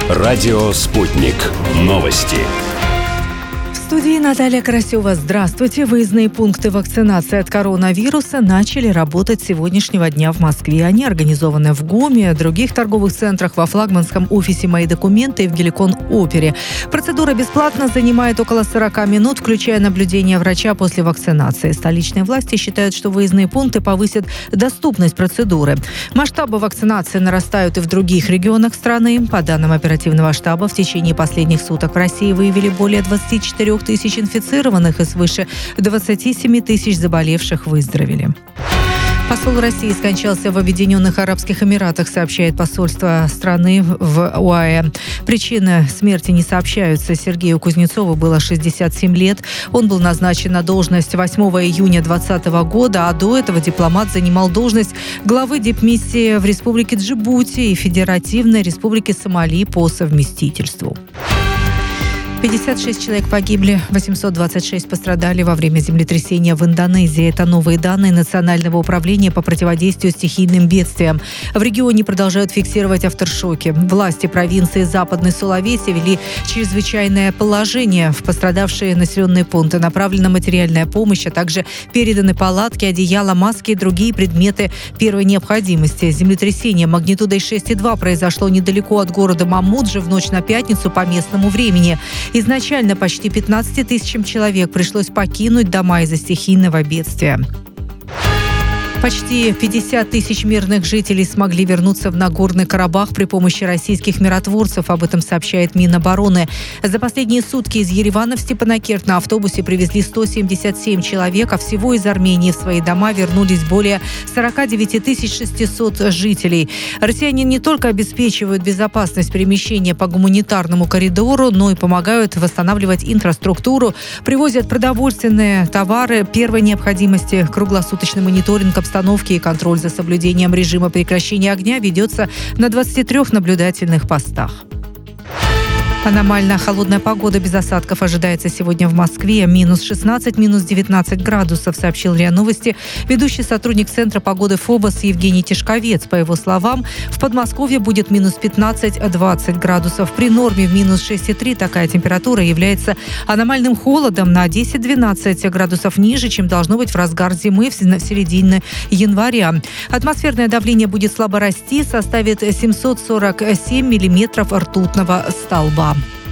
Радио «Спутник». Новости. В студии Наталья Карасева. Здравствуйте. Выездные пункты вакцинации от коронавируса начали работать с сегодняшнего дня в Москве. Они организованы в ГОМе, других торговых центрах, во флагманском офисе «Мои документы» и в Геликон-опере. Процедура бесплатно занимает около 40 минут, включая наблюдение врача после вакцинации. Столичные власти считают, что выездные пункты повысят доступность процедуры. Масштабы вакцинации нарастают и в других регионах страны. По данным оперативного штаба, в течение последних суток в России выявили более 24 тысяч инфицированных и свыше 27 тысяч заболевших выздоровели. Посол России скончался в Объединенных Арабских Эмиратах, сообщает посольство страны в ОАЭ. Причины смерти не сообщаются. Сергею Кузнецову было 67 лет. Он был назначен на должность 8 июня 2020 года, а до этого дипломат занимал должность главы дипмиссии в Республике Джибути и Федеративной Республике Сомали по совместительству. 56 человек погибли, 826 пострадали во время землетрясения в Индонезии. Это новые данные Национального управления по противодействию стихийным бедствиям. В регионе продолжают фиксировать авторшоки. Власти провинции Западной Сулавеси ввели чрезвычайное положение. В пострадавшие населенные пункты направлена материальная помощь, а также переданы палатки, одеяла, маски и другие предметы первой необходимости. Землетрясение магнитудой 6,2 произошло недалеко от города Мамуджи в ночь на пятницу по местному времени. Изначально почти 15 тысячам человек пришлось покинуть дома из-за стихийного бедствия. Почти 50 тысяч мирных жителей смогли вернуться в Нагорный Карабах при помощи российских миротворцев. Об этом сообщает Минобороны. За последние сутки из Еревана в Степанакерт на автобусе привезли 177 человек, а всего из Армении в свои дома вернулись более 49 600 жителей. Россияне не только обеспечивают безопасность перемещения по гуманитарному коридору, но и помогают восстанавливать инфраструктуру, привозят продовольственные товары первой необходимости. Круглосуточный мониторинг обстановки и контроль за соблюдением режима прекращения огня ведется на 23 наблюдательных постах. Аномально холодная погода без осадков ожидается сегодня в Москве. Минус 16, минус 19 градусов, сообщил РИА Новости ведущий сотрудник Центра погоды ФОБОС Евгений Тишковец. По его словам, в Подмосковье будет минус 15-20 градусов. При норме в минус 6,3 такая температура является аномальным холодом на 10-12 градусов ниже, чем должно быть в разгар зимы в середине января. Атмосферное давление будет слабо расти, составит 747 миллиметров ртутного столба.